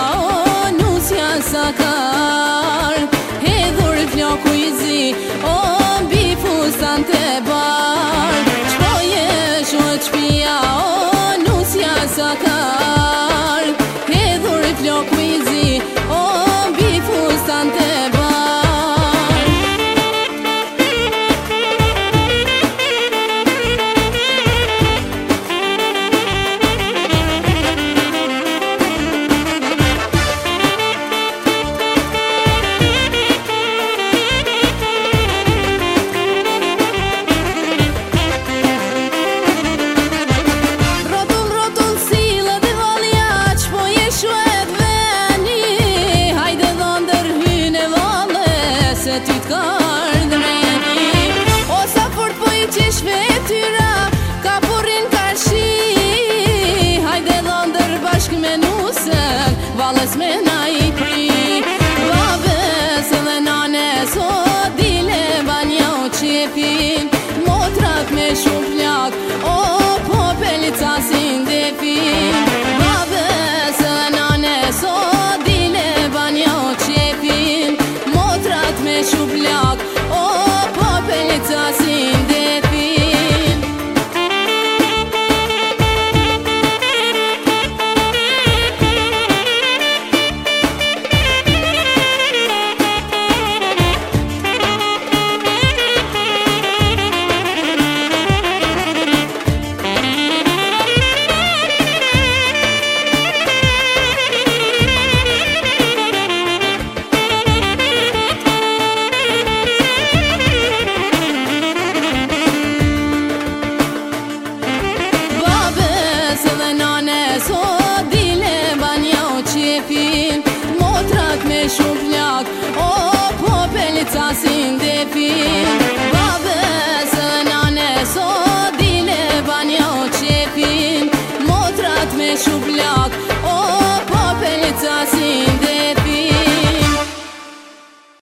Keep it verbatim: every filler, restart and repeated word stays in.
o nusja sakar hedhur floku i zi o mbi fustan te bar shpoje shoh shpia o nusja sakar hedhur floku i zi o mbi fustan te bar. Ty t'kar dreni o sa fort po i qish vetyra ka purin karshi hajde dhëndër bashk me nusen valës me na i pri babes edhe nanes o dile banja o qepin motrat me shumë plak o popelica si ndefin babes edhe nanes o dile banja o qepin me shuplak o popelica si ndefin. So dile banja o qepin